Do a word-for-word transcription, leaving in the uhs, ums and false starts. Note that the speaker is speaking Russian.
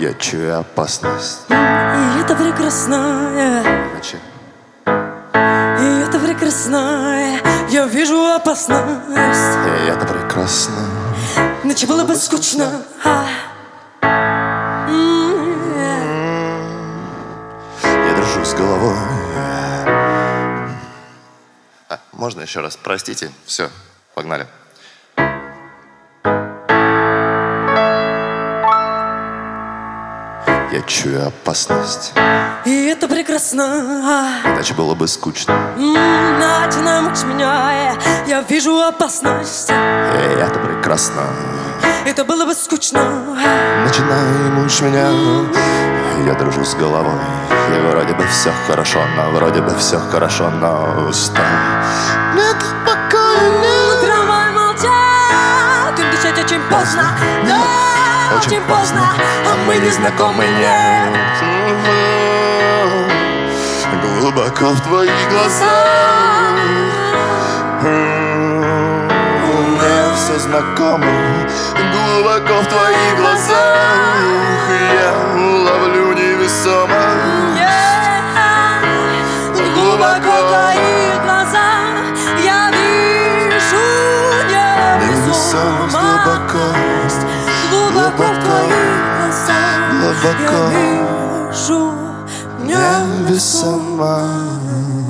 Я чую опасность. И это прекрасное, Иначе и это прекрасное. Я вижу опасность. и это прекрасно. Иначе было бы скучно. А. М, Я дружу с головой. А, можно еще раз? Простите. Все, погнали. Я чую опасность. И это прекрасно. Иначе было бы скучно. М, Начинай мучить меня. Я вижу опасность. И это прекрасно. Это было бы скучно. Начинай мучить меня. Я дружу с головой. И вроде бы все хорошо, но вроде бы все хорошо, но устал. Нет покоя, нет. Трамвай молчат. Им дышать очень поздно. Да, очень поздно. А мы не знакомы, нет. Глубоко в твоих глазах мне все знакомо. Глубоко в твоих глазах я ловлю невесомо. Глубоко в твоих глазах я вижу Невесомость невесомость. Глубоко в твоих глазах глубоко я вижу невесомость. невесомо.